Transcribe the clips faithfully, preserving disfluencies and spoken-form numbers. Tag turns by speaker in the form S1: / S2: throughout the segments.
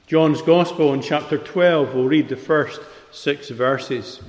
S1: John's Gospel in chapter twelve, we'll read the first six verses.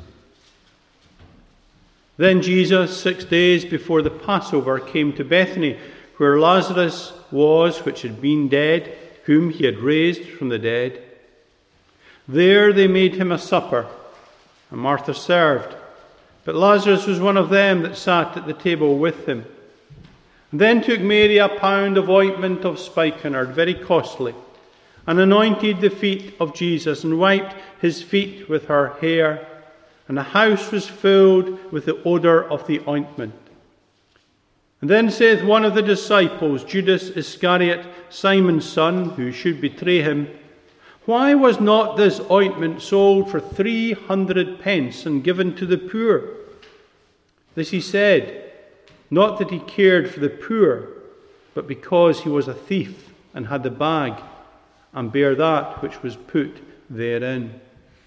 S1: Then Jesus, six days before the Passover, came to Bethany, where Lazarus was, which had been dead, whom he had raised from the dead. There they made him a supper, and Martha served. But Lazarus was one of them that sat at the table with him. And then took Mary a pound of ointment of spikenard, very costly, and anointed the feet of Jesus, and wiped his feet with her hair. And the house was filled with the odour of the ointment. And then saith one of the disciples, Judas Iscariot, Simon's son, who should betray him, Why was not this ointment sold for three hundred pence and given to the poor? This he said, not that he cared for the poor, but because he was a thief, and had the bag, and bare that which was put therein.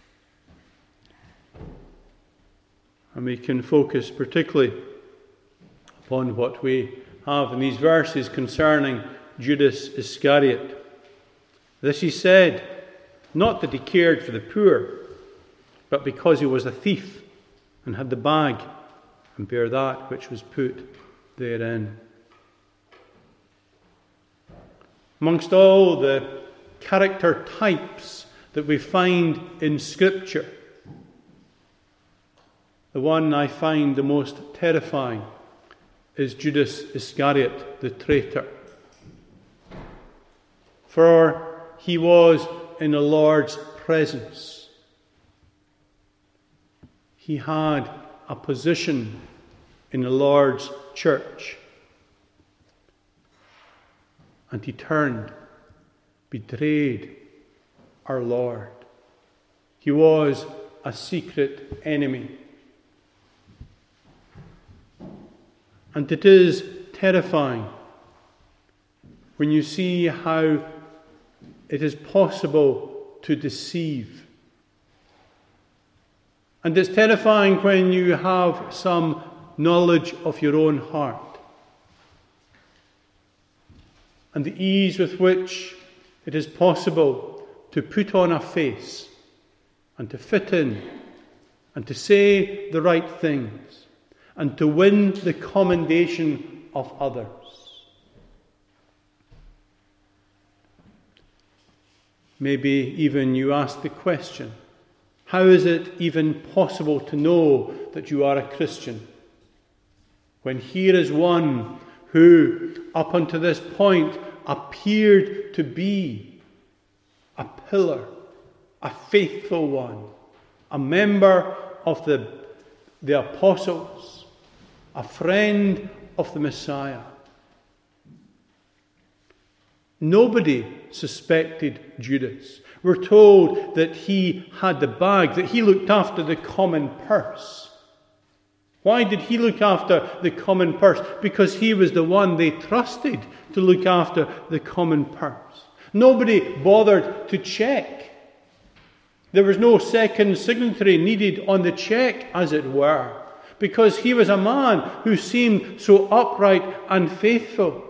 S1: And we can focus particularly upon what we have in these verses concerning Judas Iscariot. This he said, not that he cared for the poor, but because he was a thief, and had the bag, and bare that which was put therein. Amongst all the character types that we find in Scripture, the one I find the most terrifying is Judas Iscariot, the traitor. For he was in the Lord's presence. He had a position in the Lord's church. And he turned, betrayed our Lord. He was a secret enemy. And it is terrifying when you see how it is possible to deceive. And it's terrifying when you have some knowledge of your own heart, and the ease with which it is possible to put on a face and to fit in and to say the right things and to win the commendation of others. Maybe even you ask the question, how is it even possible to know that you are a Christian, when here is one who, up unto this point, appeared to be a pillar, a faithful one, a member of the, the apostles, a friend of the Messiah? Nobody suspected Judas. We're told that he had the bag, that he looked after the common purse. Why did he look after the common purse? Because he was the one they trusted to look after the common purse. Nobody bothered to check. There was no second signatory needed on the check, as it were, because he was a man who seemed so upright and faithful.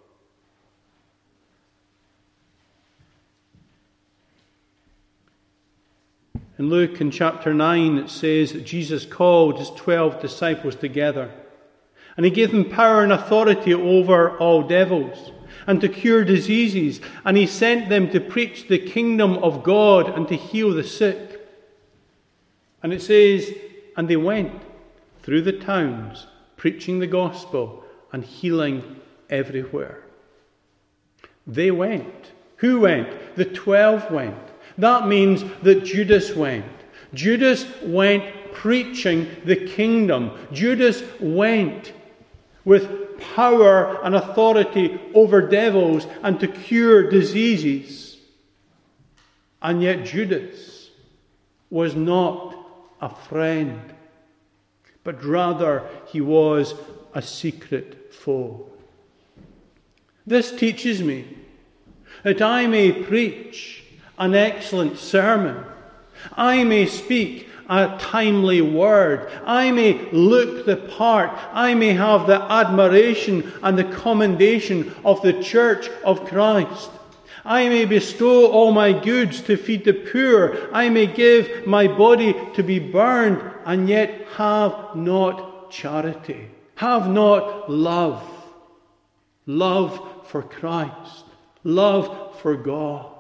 S1: In Luke in chapter nine, it says that Jesus called his twelve disciples together, and he gave them power and authority over all devils, and to cure diseases, and he sent them to preach the kingdom of God and to heal the sick. And it says, and they went through the towns, preaching the gospel and healing everywhere. They went. Who went? The twelve went. That means that Judas went. Judas went preaching the kingdom. Judas went with power and authority over devils and to cure diseases. And yet Judas was not a friend, but rather he was a secret foe. This teaches me that I may preach an excellent sermon, I may speak a timely word, I may look the part, I may have the admiration and the commendation of the church of Christ. I may bestow all my goods to feed the poor. I may give my body to be burned, and yet have not charity. Have not love. Love for Christ. Love for God.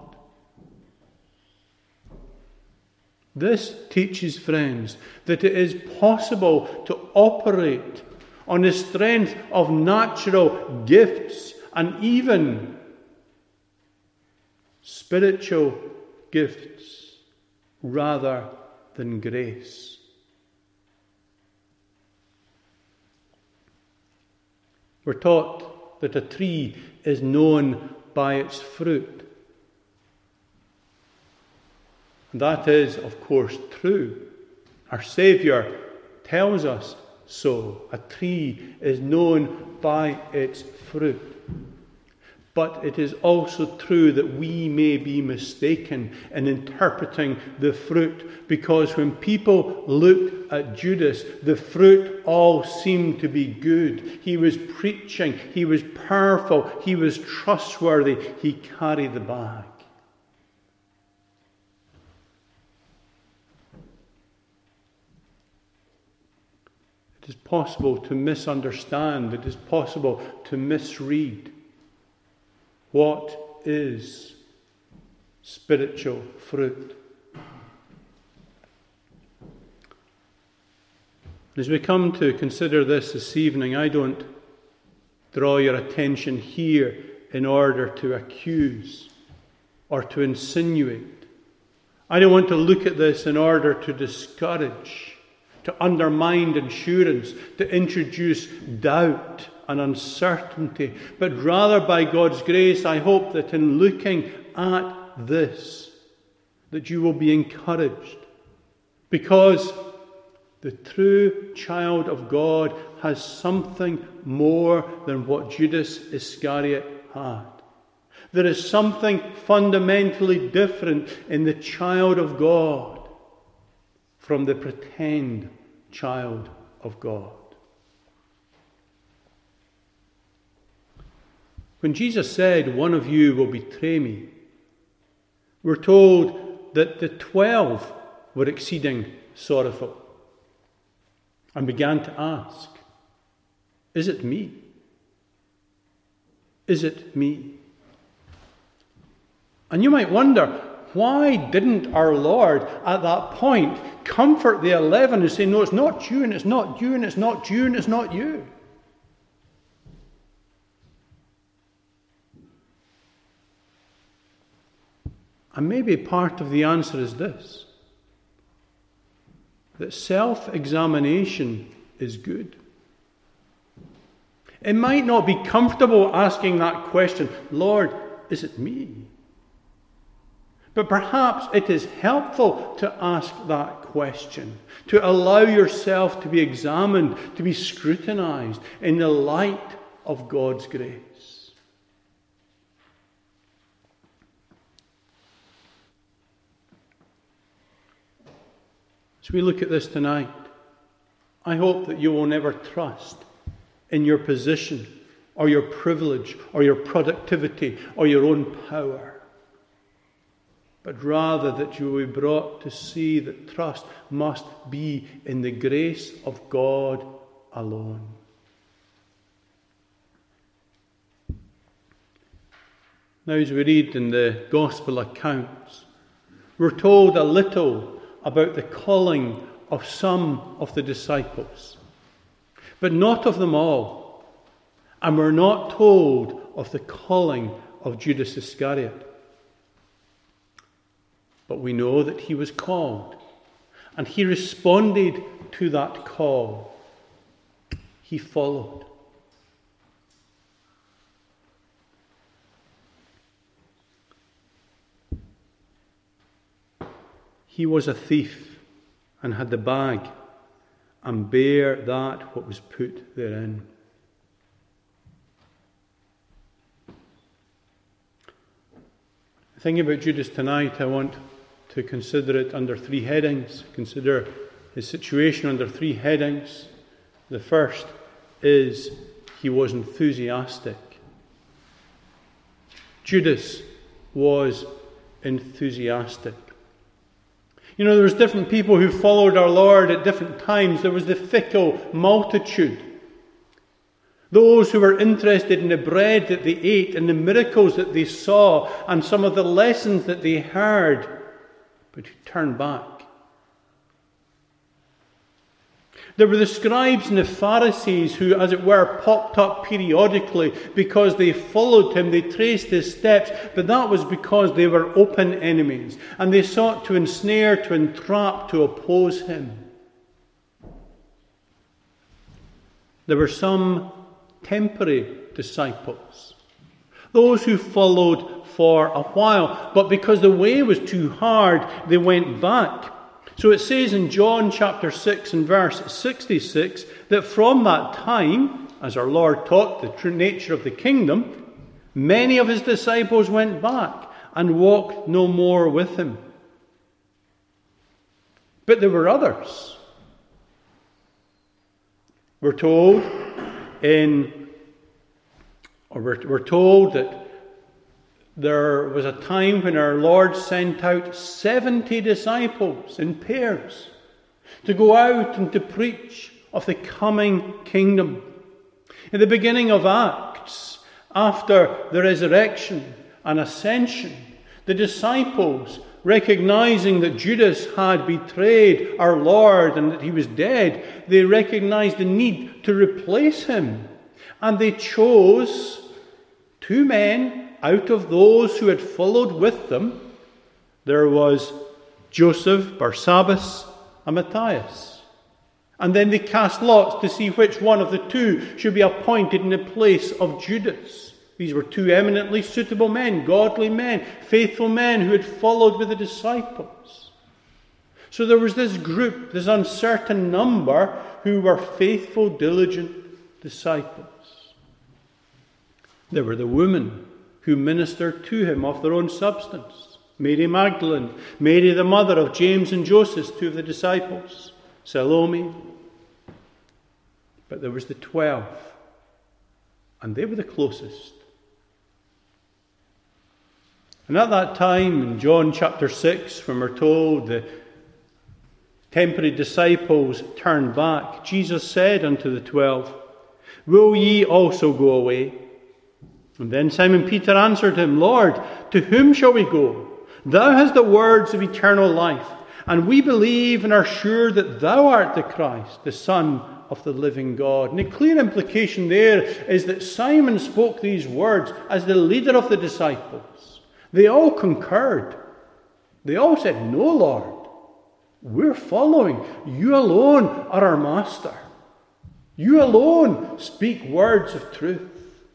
S1: This teaches, friends, that it is possible to operate on the strength of natural gifts and even spiritual gifts rather than grace. We're taught that a tree is known by its fruit. And that is, of course, true. Our Saviour tells us so. A tree is known by its fruit. But it is also true that we may be mistaken in interpreting the fruit, because when people looked at Judas, the fruit all seemed to be good. He was preaching, he was powerful, he was trustworthy, he carried the bag. It is possible to misunderstand, it is possible to misread. What is spiritual fruit? As we come to consider this this evening, I don't draw your attention here in order to accuse or to insinuate. I don't want to look at this in order to discourage, to undermine assurance, to introduce doubt and uncertainty, but rather by God's grace, I hope that in looking at this, that you will be encouraged, because the true child of God has something more than what Judas Iscariot had. There is something fundamentally different in the child of God from the pretend child of God. When Jesus said, "One of you will betray me," we're told that the twelve were exceeding sorrowful and began to ask, "Is it me? Is it me?" And you might wonder, why didn't our Lord at that point comfort the eleven and say, "No, it's not you, and it's not you, and it's not you, and it's not you"? And maybe part of the answer is this: that self-examination is good. It might not be comfortable asking that question, "Lord, is it me?" But perhaps it is helpful to ask that question, to allow yourself to be examined, to be scrutinized in the light of God's grace. As we look at this tonight, I hope that you will never trust in your position or your privilege or your productivity or your own power, but rather that you will be brought to see that trust must be in the grace of God alone. Now, as we read in the Gospel accounts, we're told a little about the calling of some of the disciples, but not of them all. And we're not told of the calling of Judas Iscariot. But we know that he was called, and he responded to that call. He followed. He was a thief and had the bag, and bare that what was put therein. Thinking about Judas tonight, I want to consider it under three headings. Consider his situation under three headings. The first is he was enthusiastic. Judas was enthusiastic. You know, there was different people who followed our Lord at different times. There was the fickle multitude. Those who were interested in the bread that they ate and the miracles that they saw and some of the lessons that they heard, but who turned back. There were the scribes and the Pharisees who, as it were, popped up periodically because they followed him, they traced his steps, but that was because they were open enemies and they sought to ensnare, to entrap, to oppose him. There were some temporary disciples, those who followed for a while, but because the way was too hard, they went back. So it says in John chapter six and verse sixty-six that from that time, as our Lord taught the true nature of the kingdom, many of his disciples went back and walked no more with him. But there were others. We're told in, or we're, we're told that there was a time when our Lord sent out seventy disciples in pairs to go out and to preach of the coming kingdom. In the beginning of Acts, after the resurrection and ascension, the disciples, recognizing that Judas had betrayed our Lord and that he was dead, they recognized the need to replace him. And they chose two men out of those who had followed with them. There was Joseph, Barsabbas, and Matthias. And then they cast lots to see which one of the two should be appointed in the place of Judas. These were two eminently suitable men, godly men, faithful men who had followed with the disciples. So there was this group, this uncertain number, who were faithful, diligent disciples. There were the women who ministered to him of their own substance. Mary Magdalene, Mary the mother of James and Joseph, two of the disciples, Salome. But there was the twelve, and they were the closest. And at that time, in John chapter six, when we're told the temporary disciples turned back, Jesus said unto the twelve, Will ye also go away? And then Simon Peter answered him, Lord, to whom shall we go? Thou hast the words of eternal life, and we believe and are sure that thou art the Christ, the Son of the living God. And the clear implication there is that Simon spoke these words as the leader of the disciples. They all concurred. They all said, No, Lord, we're following. You alone are our master. You alone speak words of truth.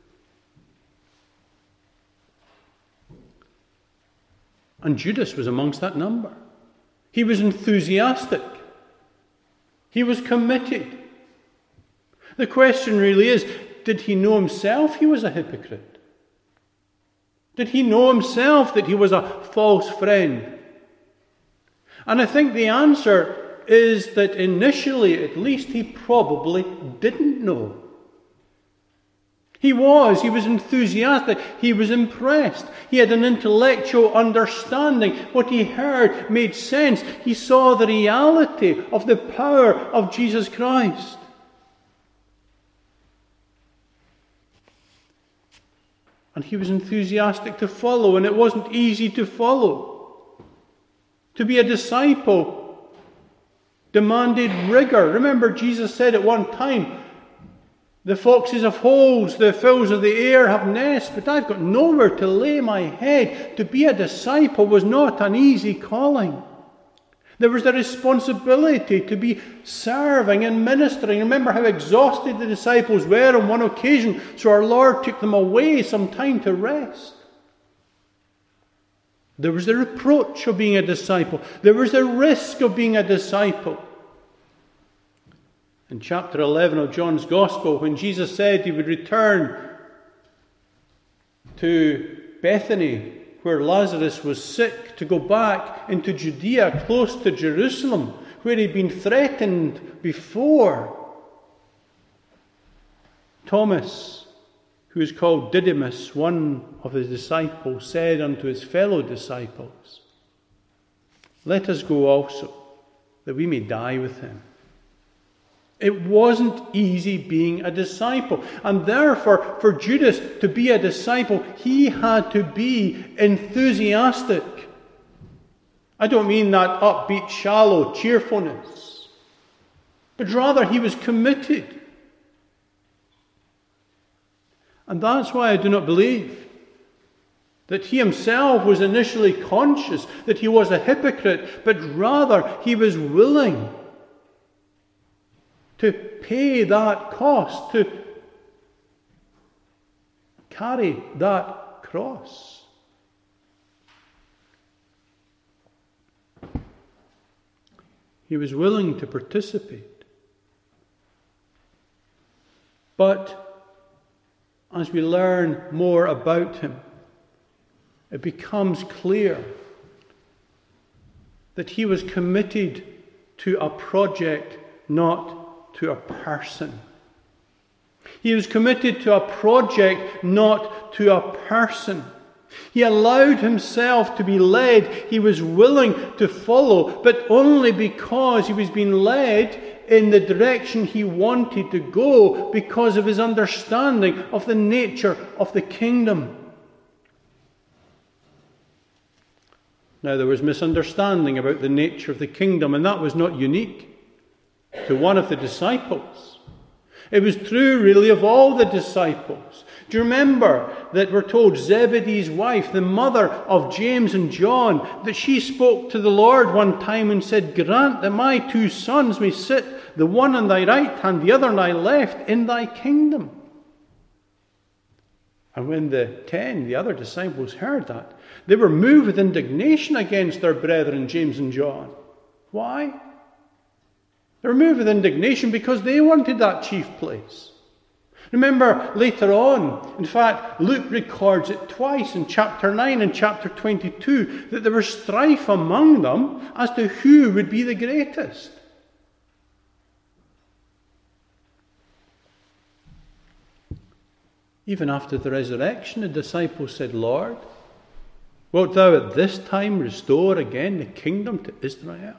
S1: And Judas was amongst that number. He was enthusiastic. He was committed. The question really is, did he know himself he was a hypocrite? Did he know himself that he was a false friend? And I think the answer is that initially, at least, he probably didn't know. He was. He was enthusiastic. He was impressed. He had an intellectual understanding. What he heard made sense. He saw the reality of the power of Jesus Christ. And he was enthusiastic to follow, and it wasn't easy to follow. To be a disciple demanded rigor. Remember, Jesus said at one time, the foxes have holes, the fowls of the air have nests, but I've got nowhere to lay my head. To be a disciple was not an easy calling. There was the responsibility to be serving and ministering. Remember how exhausted the disciples were on one occasion, so our Lord took them away some time to rest. There was the reproach of being a disciple. There was the risk of being a disciple. In chapter eleven of John's Gospel, when Jesus said he would return to Bethany, where Lazarus was sick, to go back into Judea, close to Jerusalem, where he'd been threatened before, Thomas, who is called Didymus, one of his disciples, said unto his fellow disciples, let us go also, that we may die with him. It wasn't easy being a disciple. And therefore, for Judas to be a disciple, he had to be enthusiastic. I don't mean that upbeat, shallow cheerfulness, but rather he was committed. And that's why I do not believe that he himself was initially conscious that he was a hypocrite, but rather he was willing to pay that cost, to carry that cross. He was willing to participate. But as we learn more about him, it becomes clear that he was committed to a project, not to a person. He was committed to a project, not to a person. He allowed himself to be led. He was willing to follow, but only because he was being led in the direction he wanted to go because of his understanding of the nature of the kingdom. Now, there was misunderstanding about the nature of the kingdom, and that was not unique to one of the disciples. It was true, really, of all the disciples. Do you remember that we're told Zebedee's wife, the mother of James and John, that she spoke to the Lord one time and said, grant that my two sons may sit, the one on thy right hand, the other on thy left, in thy kingdom. And when the ten, the other disciples, heard that, they were moved with indignation against their brethren James and John. Why? They were moved with indignation because they wanted that chief place. Remember later on, in fact, Luke records it twice in chapter nine and chapter twenty-two, that there was strife among them as to who would be the greatest. Even after the resurrection, the disciples said, Lord, wilt thou at this time restore again the kingdom to Israel?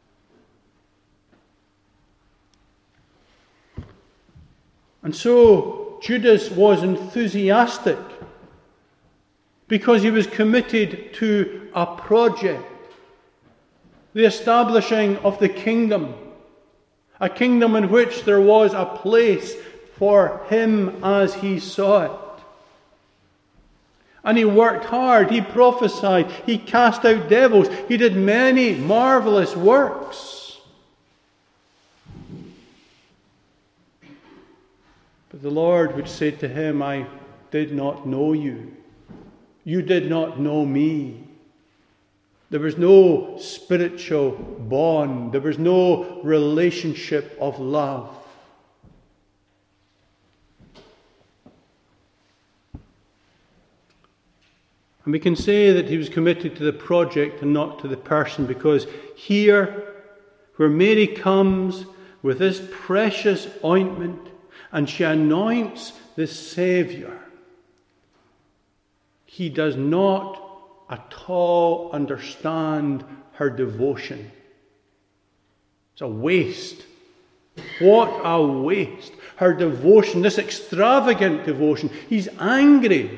S1: And so Judas was enthusiastic because he was committed to a project, the establishing of the kingdom, a kingdom in which there was a place for him as he saw it. And he worked hard, he prophesied, he cast out devils, he did many marvelous works. But the Lord would say to him, I did not know you. You did not know me. There was no spiritual bond. There was no relationship of love. And we can say that he was committed to the project and not to the person, because here, where Mary comes with this precious ointment and she anoints the Saviour, he does not at all understand her devotion. It's a waste. What a waste. Her devotion, this extravagant devotion. He's angry.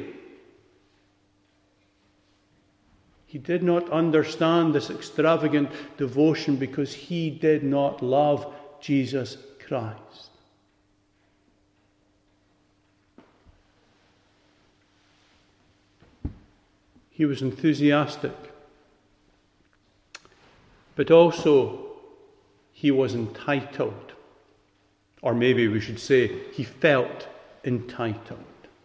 S1: He did not understand this extravagant devotion because he did not love Jesus Christ. He was enthusiastic, but also he was entitled. Or maybe we should say he felt entitled.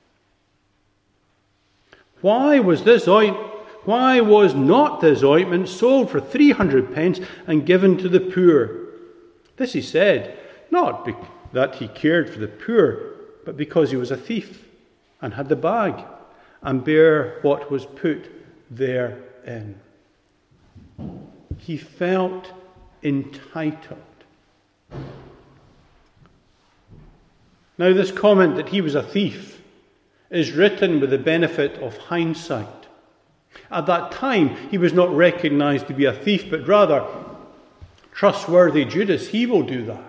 S1: Why was this ointment, why was not this ointment sold for three hundred pence and given to the poor? This he said, not be- that he cared for the poor, but because he was a thief and had the bag and bear what was put therein. He felt entitled. Now, this comment that he was a thief is written with the benefit of hindsight. At that time, he was not recognized to be a thief, but rather, trustworthy Judas, he will do that.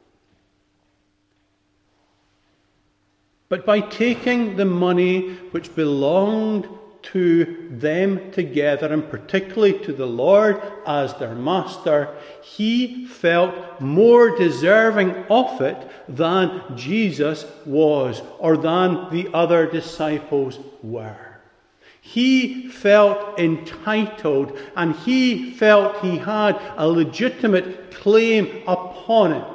S1: But by taking the money which belonged to them together, and particularly to the Lord as their master, he felt more deserving of it than Jesus was, or than the other disciples were. He felt entitled, and he felt he had a legitimate claim upon it.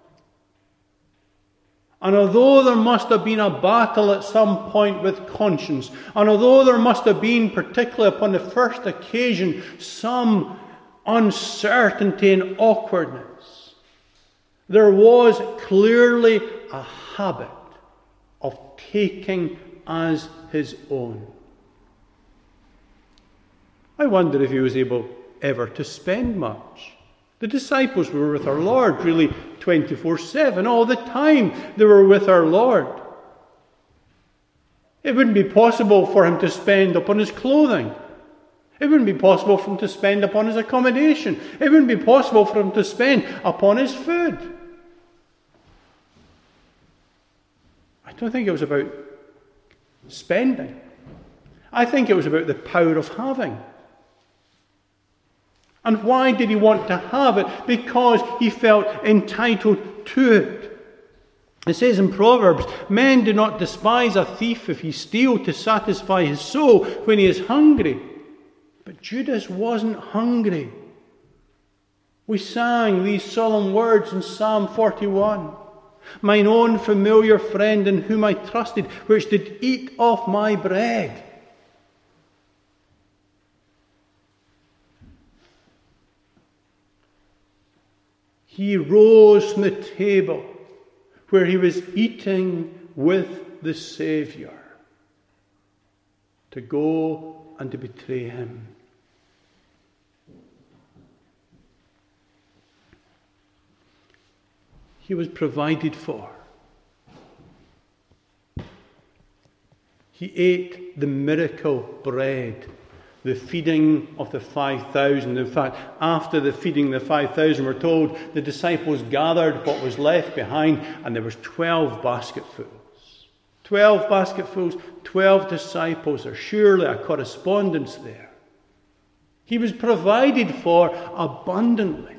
S1: And although there must have been a battle at some point with conscience, and although there must have been, particularly upon the first occasion, some uncertainty and awkwardness, there was clearly a habit of taking as his own. I wonder if he was able ever to spend much. The disciples were with our Lord really twenty-four seven. All the time they were with our Lord. It wouldn't be possible for him to spend upon his clothing. It wouldn't be possible for him to spend upon his accommodation. It wouldn't be possible for him to spend upon his food. I don't think it was about spending. I think it was about the power of having. And why did he want to have it? Because he felt entitled to it. It says in Proverbs, men do not despise a thief if he steals to satisfy his soul when he is hungry. But Judas wasn't hungry. We sang these solemn words in Psalm forty-one. Mine own familiar friend in whom I trusted, which did eat of my bread. He rose from the table where he was eating with the Saviour to go and to betray him. He was provided for. He ate the miracle bread, the feeding of the five thousand. In fact, after the feeding of the five thousand, we're told the disciples gathered what was left behind, and there was twelve basketfuls. Twelve basketfuls, twelve disciples. There's surely a correspondence there. He was provided for abundantly.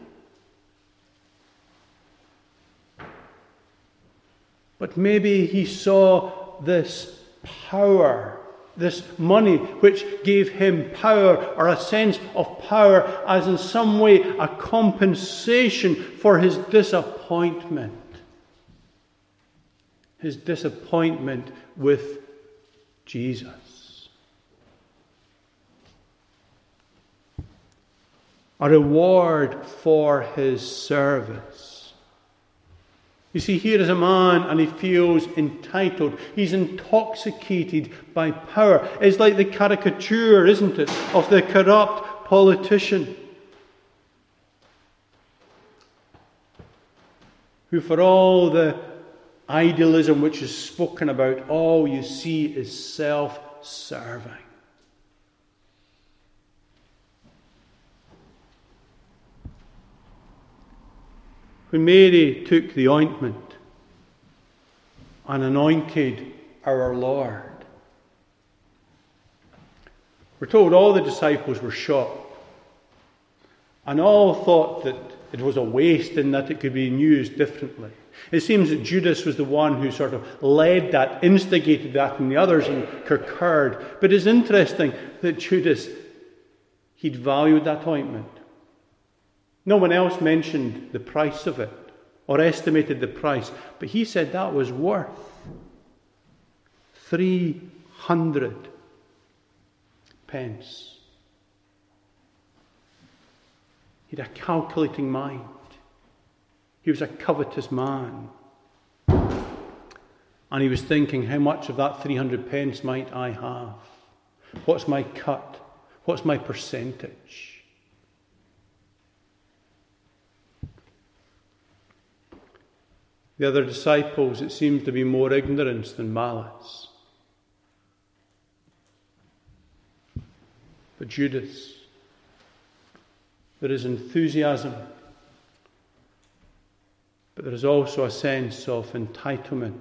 S1: But maybe he saw this power, this money which gave him power, or a sense of power, as in some way a compensation for his disappointment. His disappointment with Jesus. A reward for his service. You see, here is a man and he feels entitled. He's intoxicated by power. It's like the caricature, isn't it, of the corrupt politician who, for all the idealism which is spoken about, all you see is self-serving. When Mary took the ointment and anointed our Lord, we're told all the disciples were shocked, and all thought that it was a waste and that it could be used differently. It seems that Judas was the one who sort of led that, instigated that, and the others concurred. But it's interesting that Judas, he'd valued that ointment. No one else mentioned the price of it or estimated the price, but he said that was worth three hundred pence. He had a calculating mind. He was a covetous man. And he was thinking, how much of that three hundred pence might I have? What's my cut? What's my percentage? The other disciples, it seemed to be more ignorance than malice. But Judas, there is enthusiasm, but there is also a sense of entitlement.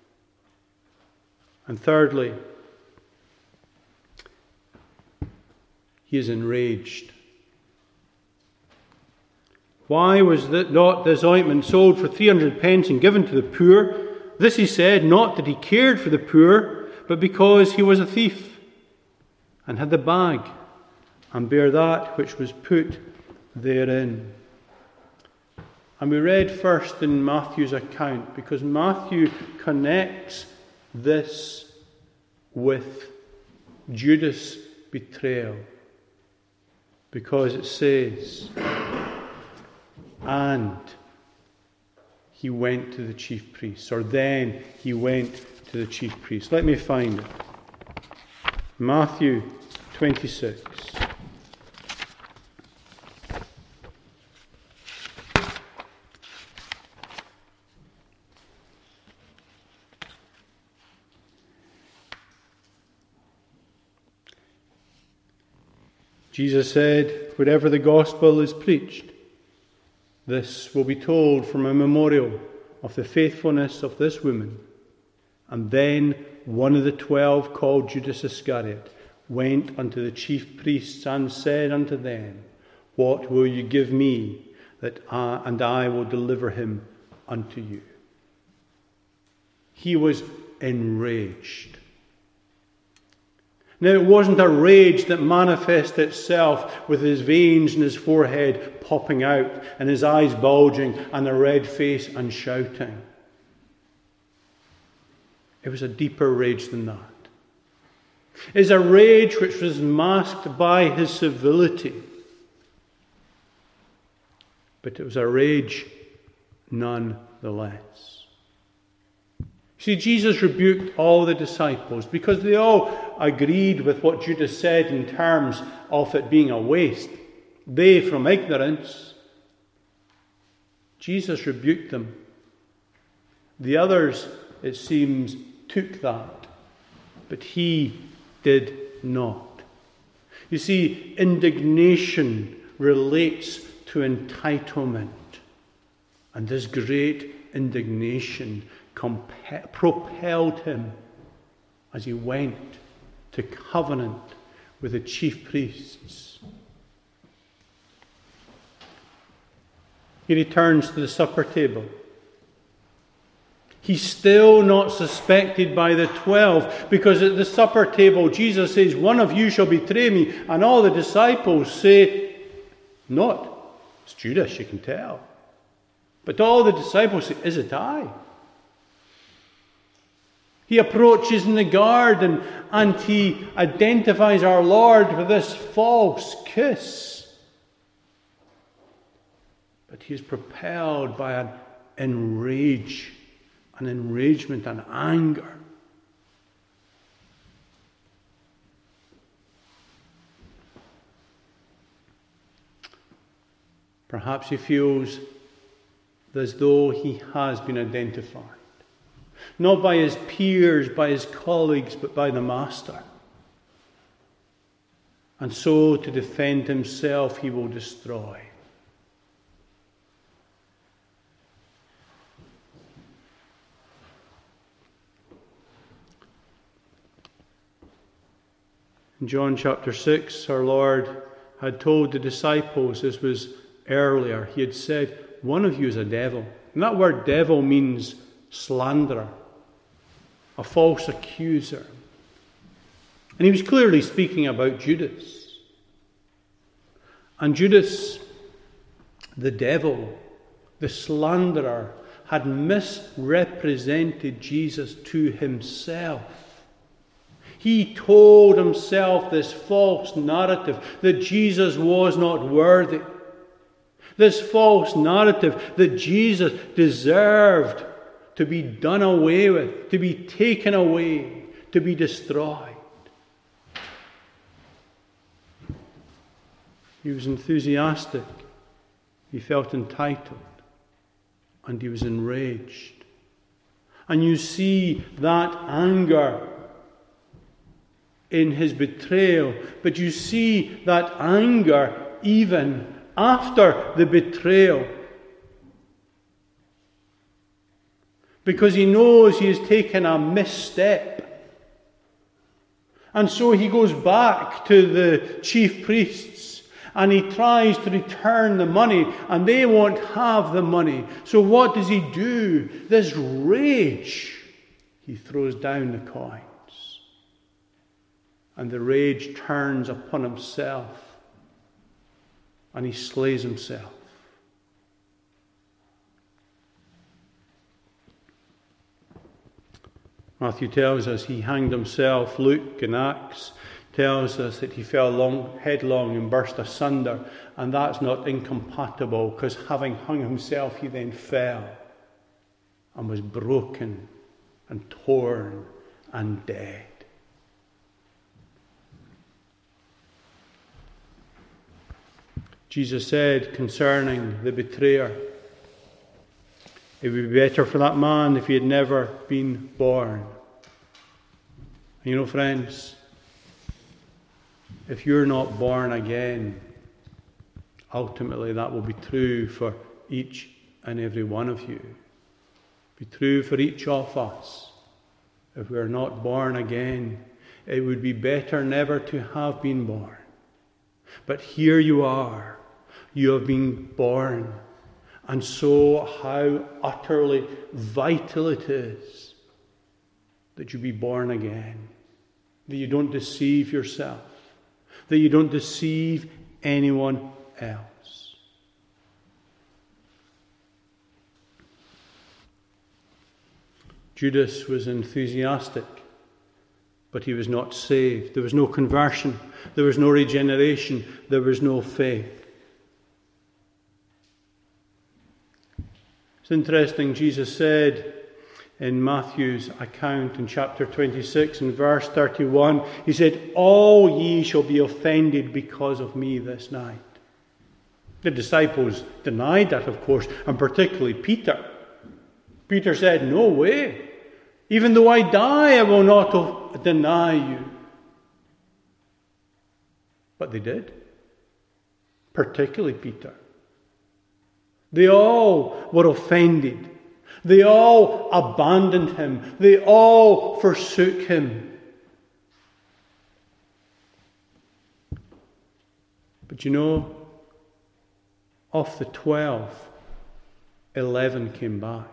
S1: And thirdly, he is enraged. Why was not this ointment sold for three hundred pence and given to the poor? This he said, not that he cared for the poor, but because he was a thief, and had the bag, and bare that which was put therein. And we read first in Matthew's account, because Matthew connects this with Judas' betrayal. Because it says, and he went to the chief priests, or then he went to the chief priests. Let me find it. Matthew twenty-six. Jesus said, wherever the gospel is preached, this will be told from a memorial of the faithfulness of this woman. And then one of the twelve, called Judas Iscariot, went unto the chief priests and said unto them, what will you give me, that I, and I will deliver him unto you? He was enraged. Now, it wasn't a rage that manifested itself with his veins in his forehead popping out and his eyes bulging and a red face and shouting. It was a deeper rage than that. It was a rage which was masked by his civility. But it was a rage nonetheless. See, Jesus rebuked all the disciples because they all agreed with what Judas said in terms of it being a waste. They from ignorance. Jesus rebuked them. The others, it seems, took that, but he did not. You see, indignation relates to entitlement, and this great indignation Compe- propelled him as he went to covenant with the chief priests. He returns to the supper table. He's still not suspected by the twelve, because at the supper table Jesus says, one of you shall betray me, and all the disciples say, not. It's Judas, you can tell. But all the disciples say, is it I? He approaches in the garden and he identifies our Lord with this false kiss. But he is propelled by an enrage, an enragement, an anger. Perhaps he feels as though he has been identified. Not by his peers, by his colleagues, but by the Master. And so, to defend himself, he will destroy. In John chapter six, our Lord had told the disciples, this was earlier, he had said, one of you is a devil. And that word devil means slanderer, a false accuser. And he was clearly speaking about Judas. And Judas, the devil, the slanderer, had misrepresented Jesus to himself. He told himself this false narrative that Jesus was not worthy. This false narrative that Jesus deserved to be done away with, to be taken away, to be destroyed. He was enthusiastic, he felt entitled, and he was enraged. And you see that anger in his betrayal, but you see that anger even after the betrayal. Because he knows he has taken a misstep. And so he goes back to the chief priests and he tries to return the money, and they won't have the money. So what does he do? This rage, he throws down the coins. And the rage turns upon himself, and he slays himself. Matthew tells us he hanged himself. Luke in Acts tells us that he fell long, headlong and burst asunder. And that's not incompatible, because having hung himself, he then fell and was broken and torn and dead. Jesus said concerning the betrayer, it would be better for that man if he had never been born. And you know, friends, if you're not born again, ultimately that will be true for each and every one of you. Be true for each of us. If we are not born again, it would be better never to have been born. But here you are. You have been born. And so how utterly vital it is that you be born again. That you don't deceive yourself. That you don't deceive anyone else. Judas was enthusiastic, but he was not saved. There was no conversion. There was no regeneration. There was no faith. It's interesting, Jesus said in Matthew's account in chapter twenty-six and verse thirty-one, he said, "All ye shall be offended because of me this night." The disciples denied that, of course, and particularly Peter. Peter said, "No way. Even though I die, I will not deny you." But they did. Particularly Peter. They all were offended. They all abandoned him. They all forsook him. But you know, of the twelve, eleven came back.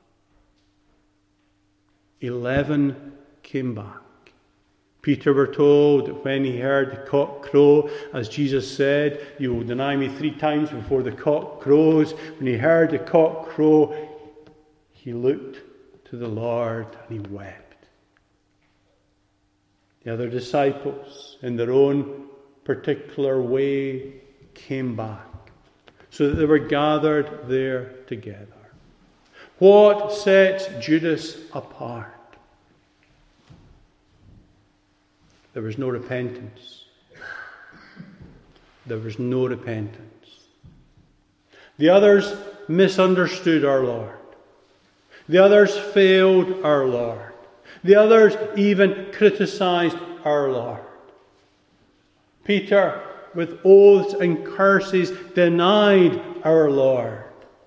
S1: Eleven came back. Peter, we're told, that when he heard the cock crow, as Jesus said, "You will deny me three times before the cock crows." When he heard the cock crow, he looked to the Lord and he wept. The other disciples, in their own particular way, came back, so that they were gathered there together. What sets Judas apart? There was no repentance. There was no repentance. The others misunderstood our Lord. The others failed our Lord. The others even criticized our Lord. Peter, with oaths and curses, denied our Lord.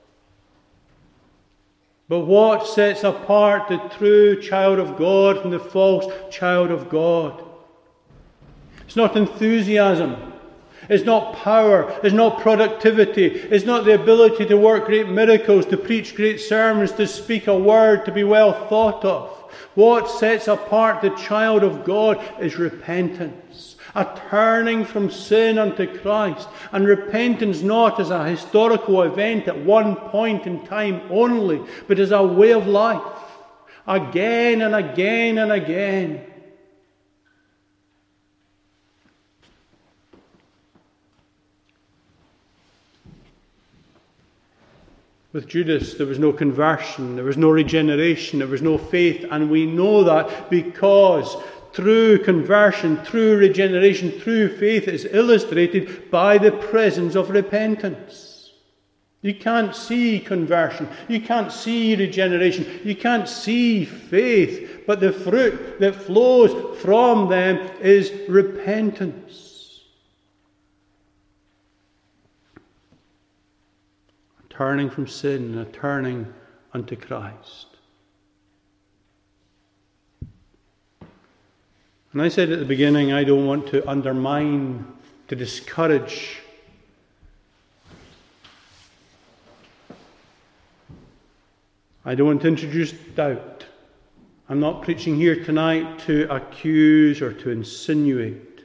S1: But what sets apart the true child of God from the false child of God? It's not enthusiasm. It's not power. It's not productivity. It's not the ability to work great miracles, to preach great sermons, to speak a word, to be well thought of. What sets apart the child of God is repentance. A turning from sin unto Christ. And repentance not as a historical event at one point in time only, but as a way of life. Again and again and again. With Judas, there was no conversion, there was no regeneration, there was no faith. And we know that because true conversion, true regeneration, true faith is illustrated by the presence of repentance. You can't see conversion, you can't see regeneration, you can't see faith but the fruit that flows from them is repentance. A turning from sin and a turning unto Christ. And I said at the beginning, I don't want to undermine, to discourage I don't want to introduce doubt. I'm not preaching here tonight to accuse or to insinuate.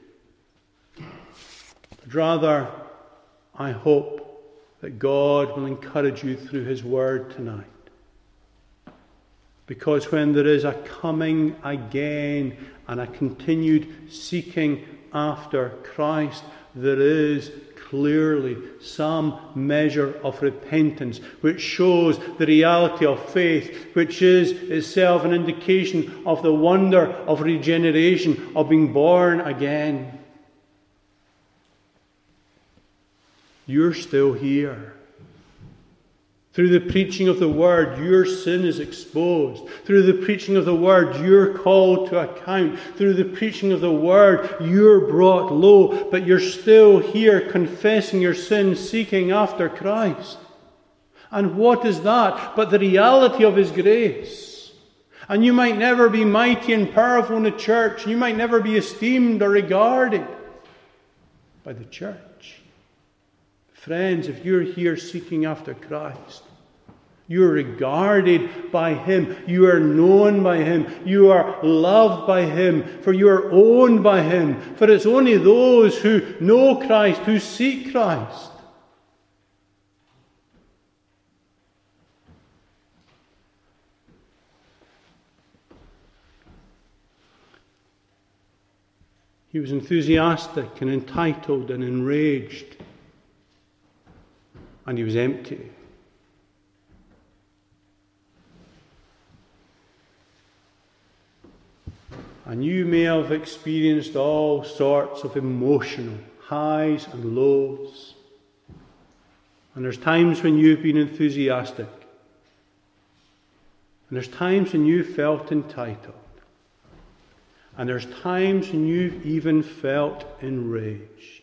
S1: But rather, I hope that God will encourage you through His Word tonight. Because when there is a coming again and a continued seeking after Christ, there is clearly some measure of repentance, which shows the reality of faith, which is itself an indication of the wonder of regeneration, of being born again. You're still here. Through the preaching of the Word, your sin is exposed. Through the preaching of the Word, you're called to account. Through the preaching of the Word, you're brought low. But you're still here confessing your sin, seeking after Christ. And what is that but the reality of His grace? And you might never be mighty and powerful in the church. You might never be esteemed or regarded by the church. Friends, if you're here seeking after Christ, you're regarded by Him. You are known by Him. You are loved by Him. For you are owned by Him. For it's only those who know Christ, who seek Christ. He was enthusiastic and entitled and enraged. And he was empty. And you may have experienced all sorts of emotional highs and lows. And there's times when you've been enthusiastic. And there's times when you felt entitled. And there's times when you've even felt enraged.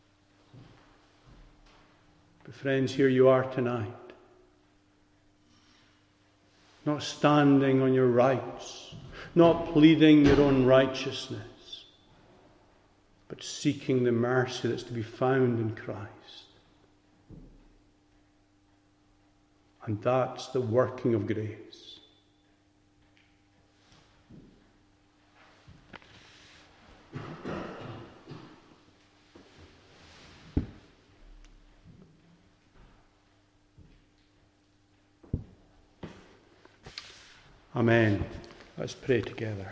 S1: But friends, here you are tonight. Not standing on your rights, not pleading your own righteousness, but seeking the mercy that's to be found in Christ. And that's the working of grace. Amen. Let's pray together.